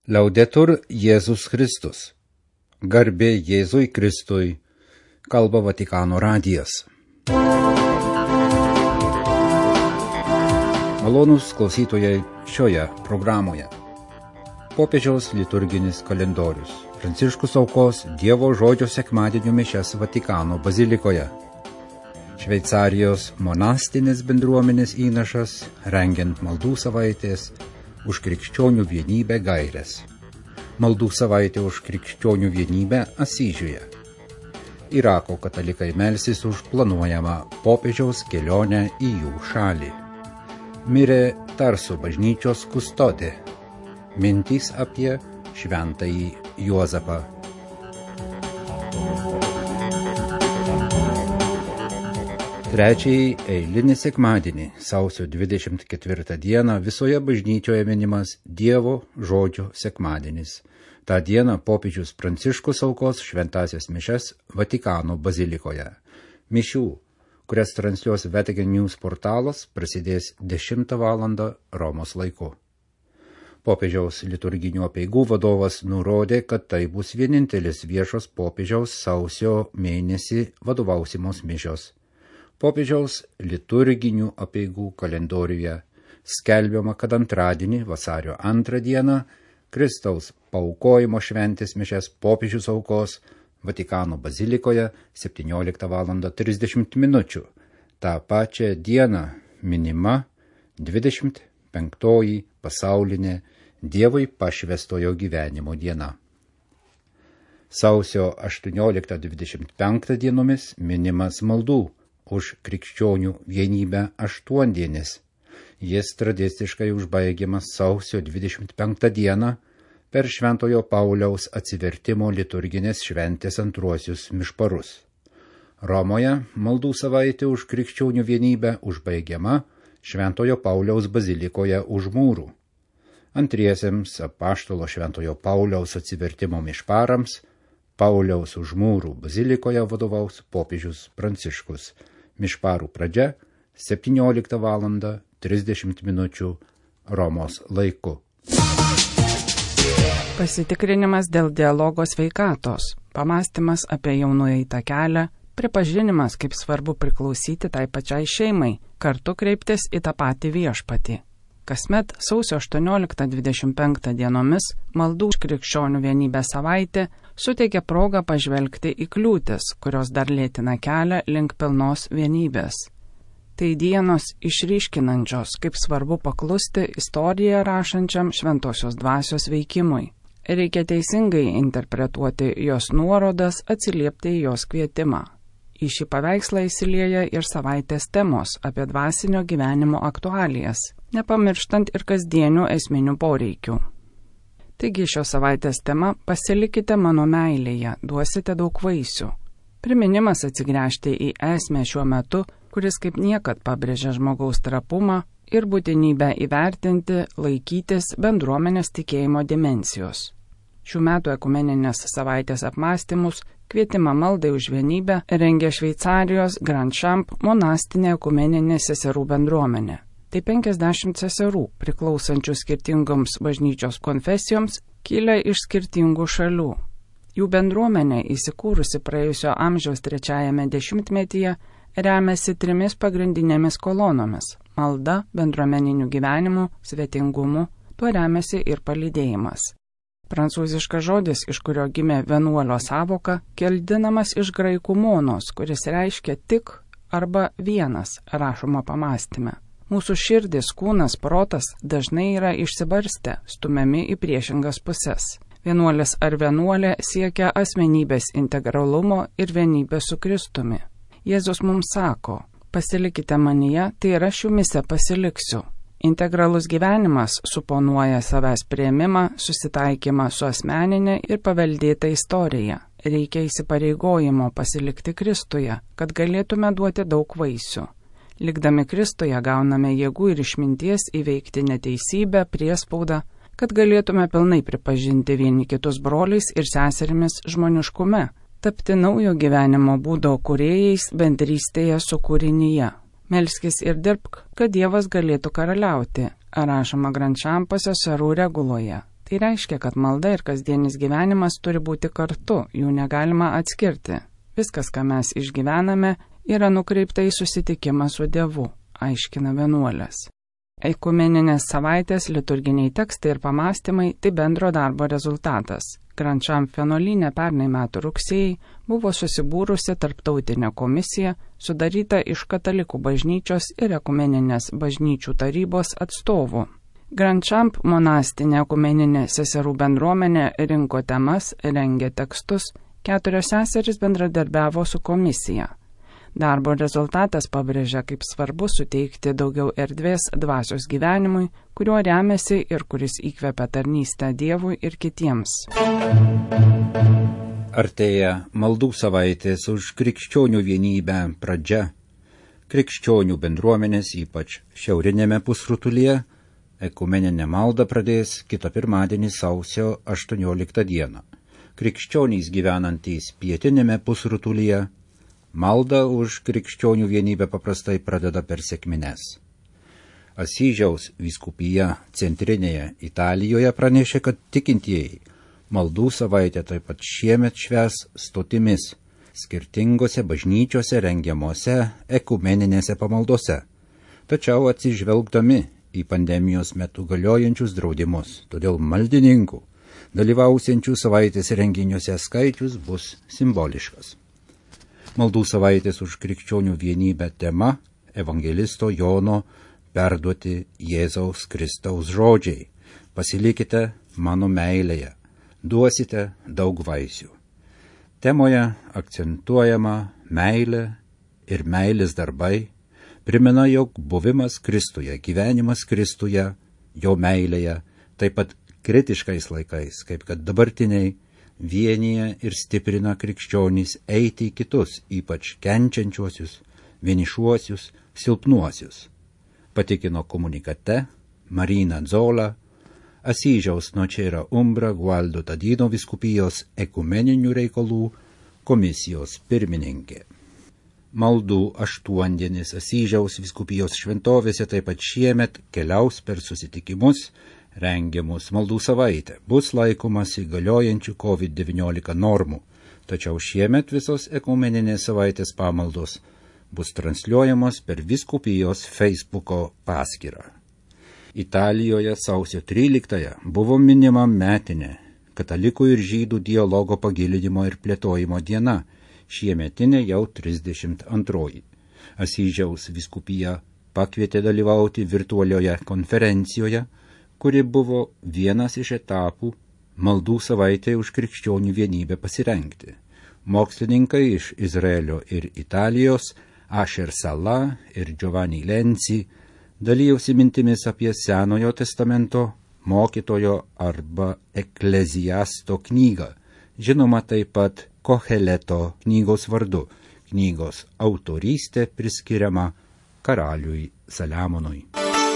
Laudetur Jėzus Kristus. Garbė Jėzui Kristui, kalba Vatikano radijas. Malonūs klausytojai šioje programoje. Popiežiaus liturginis kalendorius. Pranciškus aukos Dievo žodžio sekmadienio mišias Vatikano bazilikoje. Šveicarijos monastinės bendruomenės įnašas, rengiant maldų savaitės už krikščionių vienybę gaires. Maldų savaitė už krikščionių vienybę Asyžiuje. Irako katalikai melsis už planuojamą popiežiaus kelionę į jų šalį. Mirė Tarso bažnyčios kustodė. Mintys apie šventąjį Juozapą. Trečiąjį eilinį sekmadienį, sausio 24 dieną, visoje bažnyčioje minimas Dievo žodžio sekmadienis. Ta dieną popiežius Pranciškus aukos šventąsias mišias Vatikano bazilikoje. Mišių, kurias transliuos Vatican News portalas, prasidės 10 val. Romos laiku. Popiežiaus liturginių apeigų vadovas nurodė, kad tai bus vienintelis viešos popiežiaus sausio mėnesį vadovausimos mišios. Popiežiaus liturginių apeigų kalendoriuje skelbiama, kad antradienį, vasario 2 dieną, Kristaus paaukojimo šventės mišias popiežius aukos Vatikano bazilikoje 17 val. 30 minučių. Ta pačia diena minima 25-oji pasaulinė Dievui pašvęstojo gyvenimo diena. Sausio 18-25 dienomis minimas maldų už krikščionių vienybę aštuondienis. Jis tradiciškai užbaigiamas sausio 25 dieną per Šventojo Pauliaus atsivertimo liturginės šventės antruosius mišparus. Romoje maldų savaitė už krikščionių vienybę užbaigiama Šventojo Pauliaus bazilikoje už mūrų. Antriesiems apaštalo Šventojo Pauliaus atsivertimo mišparams Pauliaus už mūrų bazilikoje vadovaus popiežius Pranciškus. Mišparų pradžia 17 val. 30 minučių Romos laiku. Pasitikrinimas dėl dialogo sveikatos, pamąstymas apie jaunuoją kelią, pripažinimas, kaip svarbu priklausyti tai pačiai šeimai, kartu kreiptis į tą patį viešpatį. Kasmet sausio 18-25 dienomis maldų už krikščionių vienybę savaitė suteikia progą pažvelgti į kliūtis, kurios dar lėtina kelią link pilnos vienybės. Tai dienos išryškinančios, kaip svarbu paklusti istoriją rašančiam šventosios dvasios veikimui. Reikia teisingai interpretuoti jos nuorodas, atsiliepti į jos kvietimą. Į šį paveikslą įsilieja ir savaitės temos apie dvasinio gyvenimo aktualijas, nepamirštant ir kasdienių esminių poreikių. Taigi šios savaitės tema – pasilikite mano meilėje, duosite daug vaisių. Priminimas atsigręžti į esmę šiuo metu, kuris kaip niekad pabrėžia žmogaus trapumą ir būtinybę įvertinti, laikytis bendruomenės tikėjimo dimensijos. Šių metų ekumeninės savaitės apmąstymus kvietimą maldai už vienybę rengia Šveicarijos Grand Champ monastinė ekumeninė seserų bendruomenė. Tai 50 seserų, priklausančių skirtingoms bažnyčios konfesijoms, kilę iš skirtingų šalių. Jų bendruomenė, įsikūrusi praėjusio amžiaus 3-ame dešimtmetyje, remiasi 3 pagrindinėmis kolonomis – malda, bendruomeniniu gyvenimu, svetingumu, tuo remiasi ir palydėjimas. Prancūziškas žodis, iš kurio gimė vienuolio sąvoka, keldinamas iš graikų monos, kuris reiškia tik arba vienas, rašoma pamąstyme. Mūsų širdis, kūnas, protas dažnai yra išsibarstę, stumiami į priešingas puses. Vienuolis ar vienuolė siekia asmenybės integralumo ir vienybės su Kristumi. Jėzus mums sako, pasilikite manyje, tai ir aš jumyse pasiliksiu. Integralus gyvenimas suponuoja savęs priėmimą, susitaikymą su asmeninė ir paveldėta istorija. Reikia įsipareigojimo pasilikti Kristuje, kad galėtume duoti daug vaisių. Likdami Kristuje gauname jėgų ir išminties įveikti neteisybę, priespaudą, kad galėtume pilnai pripažinti vieni kitus broliais ir seserimis žmoniškume, tapti naujo gyvenimo būdo kūrėjais bendrystėje su kūrinyje. Melskis ir dirbk, kad Dievas galėtų karaliauti, rašoma Grand Champo seserų reguloje. Tai Tai reiškia, kad malda ir kasdienis gyvenimas turi būti kartu, jų negalima atskirti. Viskas, ką mes išgyvename, yra nukreipta į susitikimą su Dievu, aiškina vienuolės. Ekumeninės savaitės, liturginiai tekstai ir pamastymai – tai bendro darbo rezultatas. Grandchamp vienuolyne pernai metų rugsėjai buvo susibūrusi tarptautinė komisija, sudaryta iš katalikų bažnyčios ir ekumeninės bažnyčių tarybos atstovų. Grandchamp monastinė ekumeninė seserų bendruomenė rinko temas, rengė tekstus, 4 seserys bendradarbiavo su komisija. Darbo rezultatas pabrėžia, kaip svarbu suteikti daugiau erdvės dvasios gyvenimui, kuriuo remiasi ir kuris įkvepia tarnystę Dievui ir kitiems. Artėja maldų savaitės už krikščionių vienybę pradžia. Krikščionių bendruomenės, ypač šiaurinėme pusrutulyje, ekumeninę maldą pradės kitą pirmadienį sausio 18 dieną. Krikščionys gyvenantys pietinėme pusrutulyje maldą už krikščionių vienybę paprastai pradeda per sekmines. Asyžiaus vyskupija centrinėje Italijoje pranešė, kad tikintieji maldų savaitę taip pat šiemet švęs stotimis skirtingose bažnyčiose rengiamose ekumeninėse pamaldose, tačiau atsižvelgdami į pandemijos metu galiojančius draudimus, todėl maldininkų dalyvausiančių savaitės renginiuose skaičius bus simboliškas. Maldų savaitės už krikščionių vienybę tema evangelisto Jono perduoti Jėzaus Kristaus žodžiai. Pasilikite mano meilėje, duosite daug vaisių. Temoje akcentuojama meilė ir meilės darbai, primena, jog buvimas Kristuje, gyvenimas Kristuje, jo meilėje, taip pat kritiškais laikais, kaip kad dabartiniai, vienyje ir stiprina krikščionys eiti į kitus, ypač kenčiančiuosius, vienišuosius, silpnuosius. Patikino komunikate Marina Zola, Asyžiaus Nocera Umbra Gualdo Tadino vyskupijos ekumeninių reikalų komisijos pirmininkė. Maldų aštuondienis Asyžiaus vyskupijos šventovėse taip pat šiemet keliaus per susitikimus, rengiamus maldų savaitę. Bus laikomasi galiojančių COVID-19 normų, tačiau šiemet visos ekumeninės savaitės pamaldos bus transliuojamos per vyskupijos Facebooko paskyrą. Italijoje sausio 13 buvo minima metinė katalikų ir žydų dialogo pagilinimo ir plėtojimo diena, šiemetinė jau 32. Asyžiaus vyskupija pakvietė dalyvauti virtualioje konferencijoje, kuri buvo vienas iš etapų maldų savaitėje už krikščionių vienybę pasirengti. Mokslininkai iš Izraelio ir Italijos, Asher Sala ir Giovanni Lenzi, dalijosi mintimis apie Senojo testamento mokytojo arba ekleziasto knygą, žinoma taip pat Koheleto knygos vardu. Knygos autorystė priskiriama karaliui Saliamonui.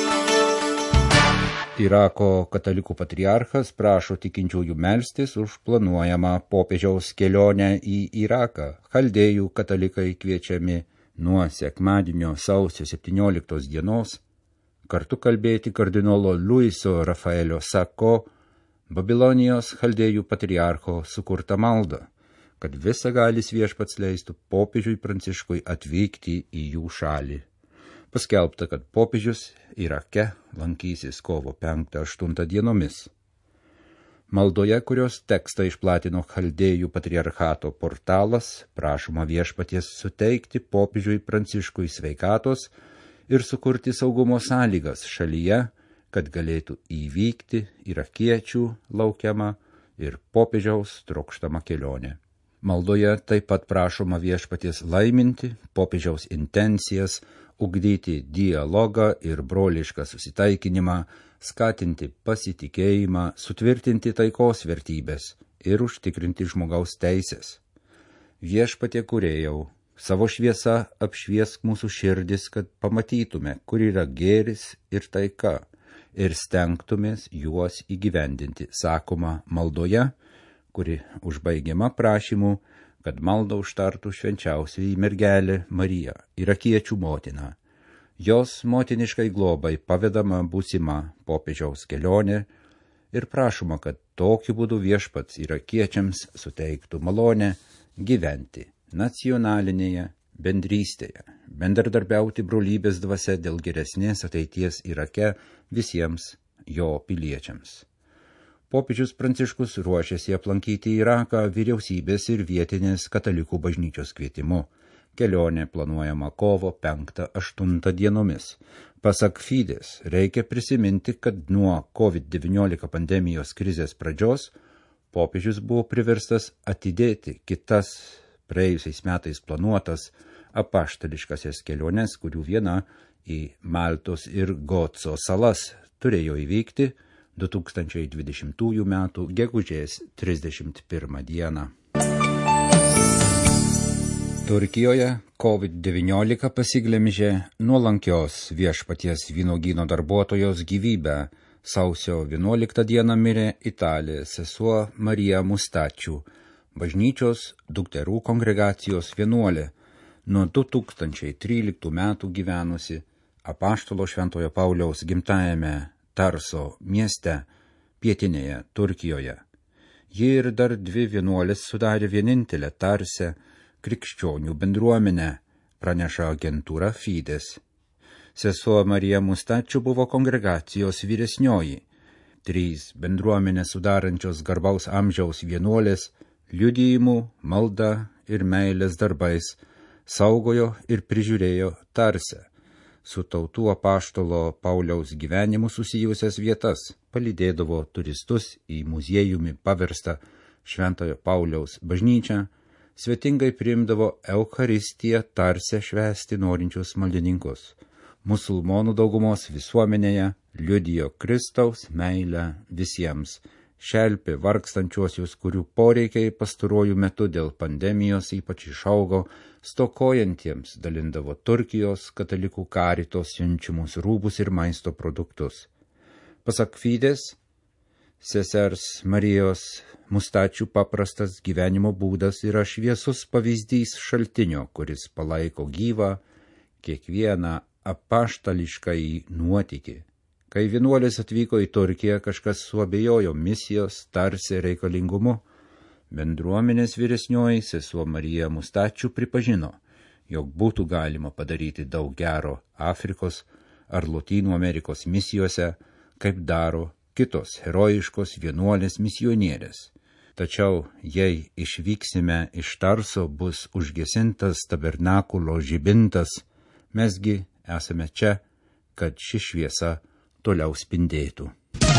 Irako katalikų patriarchas prašo tikinčiųjų melstis už planuojamą popiežiaus kelionę į Iraką. Chaldėjų katalikai kviečiami nuo sekmadienio sausio 17 dienos kartu kalbėti kardinolo Luiso Rafaelio Sako, Babilonijos chaldėjų patriarcho sukurtą maldą, kad visagalis viešpats leistų popiežiui Pranciškui atvykti į jų šalį. Paskelbta, kad popiežius Irake lankysis kovo 5-8 dienomis. Maldoje, kurios tekstą išplatino Chaldėjų patriarchato portalas, prašoma viešpaties suteikti popiežiui Pranciškui sveikatos ir sukurti saugumo sąlygas šalyje, kad galėtų įvykti irakiečių laukiama ir popiežiaus trokštama kelionė. Maldoje taip pat prašoma viešpaties laiminti popiežiaus intencijas, ugdyti dialogą ir brolišką susitaikinimą, skatinti pasitikėjimą, sutvirtinti taikos vertybės ir užtikrinti žmogaus teisės. Viešpatie kūrėjau, savo šviesa apšviesk mūsų širdis, kad pamatytume, kur yra gėris ir taika, ir stengtumės juos įgyvendinti, sakoma maldoje, kuri užbaigiama prašymu, kad maldą užtartų švenčiausioji mergelė Marija, irakiečių motina. Jos motiniškai globai pavedama būsima popiežiaus kelionė ir prašoma, kad tokiu būdu viešpats irakiečiams suteiktų malonę gyventi nacionalinėje bendrystėje, bendradarbiauti brolybės dvasia dėl geresnės ateities Irake visiems jo piliečiams. Popiežius Pranciškus ruošiasi aplankyti Iraką vyriausybės ir vietinės katalikų bažnyčios kvietimu. Kelionė planuojama kovo 5-8 dienomis. Pasak Fides, reikia prisiminti, kad nuo COVID-19 pandemijos krizės pradžios popiežius buvo priverstas atidėti kitas praėjusiais metais planuotas apaštališkasias keliones, kurių viena į Maltos ir Goco salas turėjo įvykti 2020 m. gegužės 31 dieną. Turkijoje COVID-19 pasiglemžė nuolankios viešpaties vynuogyno darbuotojos gyvybę. Sausio 11 dieną mirė Italė sesuo Marija Mustačių, bažnyčios dukterų kongregacijos vienuolė, nuo 2013 metų gyvenusi apaštalo Šventojo Pauliaus gimtajame Tarso mieste, pietinėje Turkijoje. Ji ir dar 2 vienuolės sudarė vienintelę Tarse krikščionių bendruomenę, praneša agentūra Fides. Sesuo Marija Mustačių buvo kongregacijos vyresnioji. 3 bendruomenės sudarančios garbaus amžiaus vienuolės liudijimu, malda ir meilės darbais saugojo ir prižiūrėjo Tarse su tautų apaštalo Pauliaus gyvenimu susijusias vietas, palydėdavo turistus į muziejumi paverstą Šventojo Pauliaus bažnyčią, svetingai priimdavo Eucharistiją Tarse švęsti norinčius maldininkus. Musulmonų daugumos visuomenėje liudijo Kristaus meilę visiems, šelpė vargstančiuosius, kurių poreikiai pastaruoju metu dėl pandemijos ypač išaugo, stokojantiems dalindavo Turkijos katalikų karitos siunčiamus rūbus ir maisto produktus. Pasak Fides, sesers Marijos Mustačių paprastas gyvenimo būdas yra šviesus pavyzdys šaltinio, kuris palaiko gyvą kiekvieną apaštališkąjį nuotykį. Kai vienuolis atvyko į Turkiją, kažkas suabejojo misijos Tarse reikalingumu. Bendruomenės vyresnioji sesuo Marija Mustačių pripažino, jog būtų galima padaryti daug gero Afrikos ar Lotynų Amerikos misijose, kaip daro kitos herojiškos vienuolės misionierės. Tačiau, jei išvyksime iš Tarso, bus užgesintas tabernakulo žibintas, mesgi esame čia, kad ši šviesa toliau spindėtų.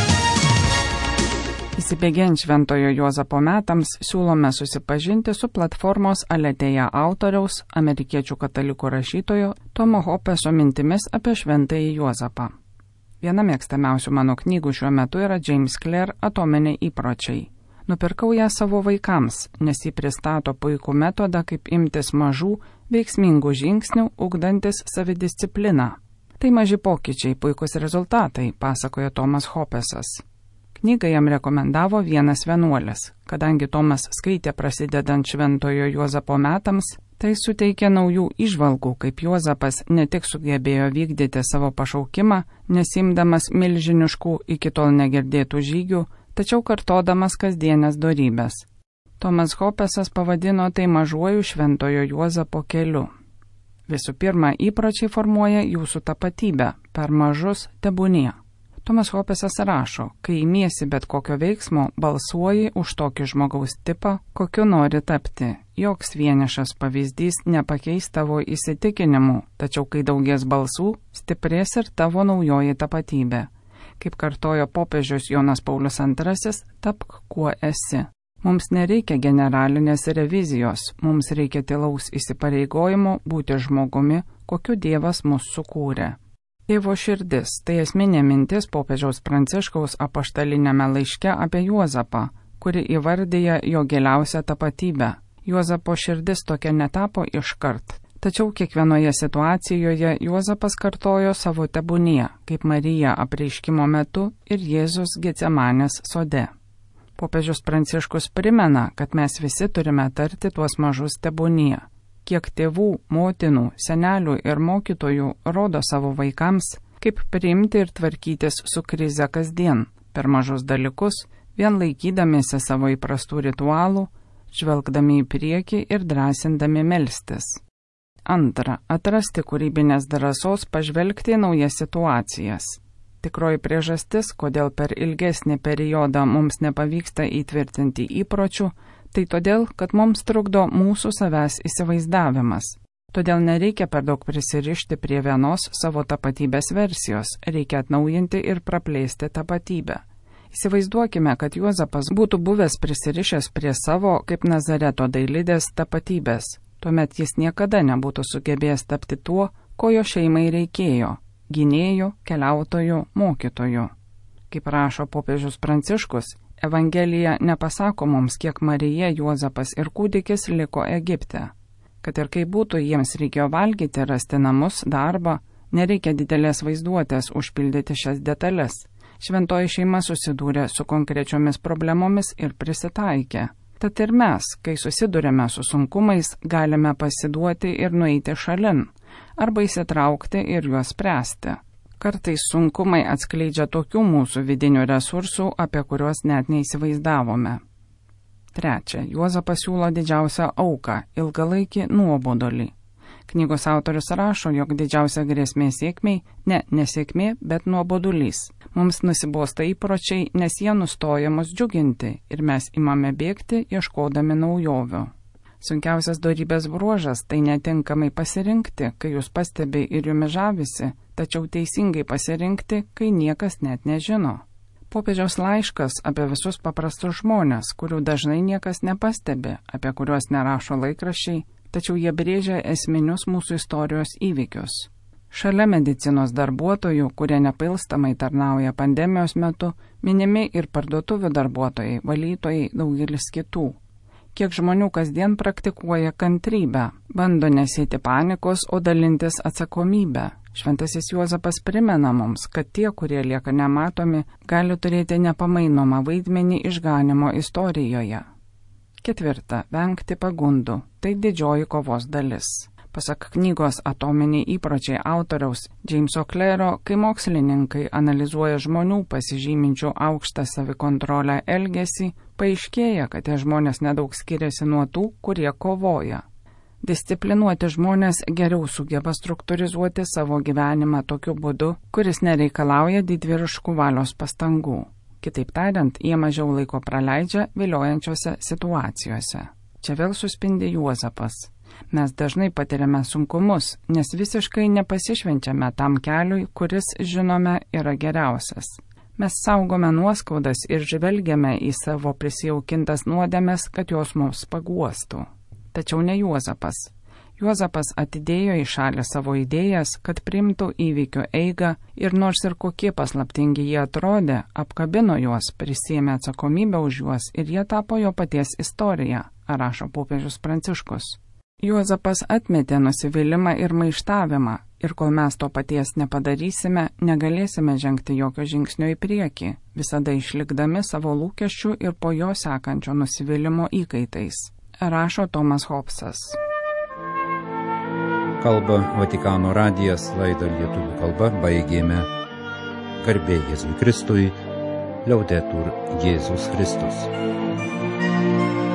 Įsibėgiant Šventojo Juozapo metams siūlome susipažinti su platformos Aletėja autoriaus, amerikiečių katalikų rašytojo Tomo Hopeso mintimis apie Šventąjį Juozapą. Viena mėgstamiausių mano knygų šiuo metu yra James Clear Atominiai įpročiai. Nupirkau ją savo vaikams, nes ji pristato puikų metodą, kaip imtis mažų, veiksmingų žingsnių, ugdantis savidiscipliną. Tai maži pokyčiai, puikus rezultatai, pasakoja Tomas Hopesas. Knygą jam rekomendavo vienas vienuolis. Kadangi Tomas skaitė prasidedant Šventojo Juozapo metams, tai suteikė naujų įžvalgų, kaip Juozapas ne tik sugebėjo vykdyti savo pašaukimą, nesimdamas milžiniškų iki tol negirdėtų žygių, tačiau kartodamas kasdienės dorybės. Tomas Hopesas pavadino tai mažuoju Šventojo Juozapo keliu. Visų pirma, įpročiai formuoja jūsų tapatybę, per mažus tebūnie. Tomas Hopesas rašo, kai imiesi bet kokio veiksmo, balsuoji už tokį žmogaus tipą, kokiu nori tapti. Joks vienišas pavyzdys nepakeis tavo įsitikinimų, tačiau kai daugės balsų, stiprės ir tavo naujoji tapatybė. Kaip kartojo popiežius Jonas Paulius II, tapk kuo esi. Mums nereikia generalinės revizijos, mums reikia tylaus įsipareigojimo būti žmogumi, kokiu Dievas mus sukūrė. Tėvo širdis – tai esminė mintis popiežiaus Pranciškaus apaštalinėme laiške apie Juozapą, kuri įvardyja jo giliausią tapatybę. Juozapo širdis tokia netapo iškart, tačiau kiekvienoje situacijoje Juozapas kartojo savo tebūnie, kaip Marija apreiškimo metu ir Jėzus Getsemanės sode. Popiežius Pranciškus primena, kad mes visi turime tarti tuos mažus tebūnie. Kiek tėvų, motinų, senelių ir mokytojų rodo savo vaikams, kaip priimti ir tvarkytis su krize kasdien, per mažus dalykus, vien laikydamiesi savo įprastų ritualų, žvelgdami į priekį ir drąsindami melstis. Antra, atrasti kūrybinės drąsos pažvelgti į naujas situacijas. Tikroji priežastis, kodėl per ilgesnį periodą mums nepavyksta įtvirtinti įpročių, tai todėl, kad mums trukdo mūsų savęs įsivaizdavimas. Todėl nereikia per daug prisirišti prie vienos savo tapatybės versijos, reikia atnaujinti ir praplėsti tapatybę. Įsivaizduokime, kad Juozapas būtų buvęs prisirišęs prie savo kaip Nazareto dailidės tapatybės. Tuomet jis niekada nebūtų sugebėjęs tapti tuo, ko jo šeimai reikėjo – gynėjų, keliautojų, mokytojų. Kaip rašo popiežius Pranciškus, Evangelija nepasako mums, kiek Marija, Juozapas ir kūdikis liko Egipte. Kad ir kaip būtų, jiems reikėjo valgyti, rasti namus, darbą, nereikia didelės vaizduotės užpildyti šias detalės. Šventoji šeima susidūrė su konkrečiomis problemomis ir prisitaikė. Tad ir mes, kai susidurėme su sunkumais, galime pasiduoti ir nueiti šalin, arba įsitraukti ir juos spręsti. Kartais sunkumai atskleidžia tokių mūsų vidinių resursų, apie kuriuos net neįsivaizdavome. Trečia, Juozapas siūlo didžiausią auką – ilgalaikį nuobodulį. Knygos autorius rašo, jog didžiausia grėsmė sėkmei – ne nesėkmė, bet nuobodulys. Mums nusibosta įpročiai, nes jie nustoja mus džiuginti ir mes imame bėgti, ieškodami naujovių. Sunkiausias dorybės bruožas – tai netinkamai pasirinkti, kai jūs pastebi ir jumi žavisi, tačiau teisingai pasirinkti, kai niekas net nežino. Popiežiaus laiškas apie visus paprastus žmonės, kurių dažnai niekas nepastebi, apie kuriuos nerašo laikraščiai, tačiau jie brėžia esminius mūsų istorijos įvykius. Šalia medicinos darbuotojų, kurie nepailstamai tarnauja pandemijos metu, minimi ir parduotuvių darbuotojai, valytojai, daugelis kitų. Kiek žmonių kasdien praktikuoja kantrybę, bando nesėti panikos, o dalintis atsakomybę. Šventasis Juozapas primena mums, kad tie, kurie lieka nematomi, gali turėti nepamainomą vaidmenį išganimo istorijoje. Ketvirta, vengti pagundų. Tai didžioji kovos dalis. Pasak knygos Atominiai įpročiai autoriaus Jameso Clearo, kai mokslininkai analizuoja žmonių pasižyminčių aukštą savikontrolę elgesį, paaiškėja, kad tie žmonės nedaug skiriasi nuo tų, kurie kovoja. Disciplinuoti žmonės geriau sugeba struktūrizuoti savo gyvenimą tokiu būdu, kuris nereikalauja didvyriškų valios pastangų. Kitaip tariant, jie mažiau laiko praleidžia viliojančiose situacijose. Čia vėl suspindi Juozapas. Mes dažnai patiriame sunkumus, nes visiškai nepasišvenčiame tam keliui, kuris, žinome, yra geriausias. Mes saugome nuoskaudas ir žvelgiame į savo prisijaukintas nuodėmes, kad jos mums paguostų. Tačiau ne Juozapas. Juozapas atidėjo į šalį savo idėjas, kad priimtų įvykių eigą ir nors ir kokie paslaptingi jie atrodė, apkabino juos, prisėmė atsakomybę už juos ir jie tapo jo paties istorija, rašo popiežius Pranciškus. Juozapas atmetė nusivylimą ir maištavimą ir kol mes to paties nepadarysime, negalėsime žengti jokio žingsnio į priekį, visada išlikdami savo lūkesčių ir po jo sekančio nusivylimo įkaitais, rašo Tomas Hobbesas. Kalba Vatikano radijas, laidą lietuvių kalba baigėme. Garbė Jėzui Kristui, liaudetur Jėzus Kristus.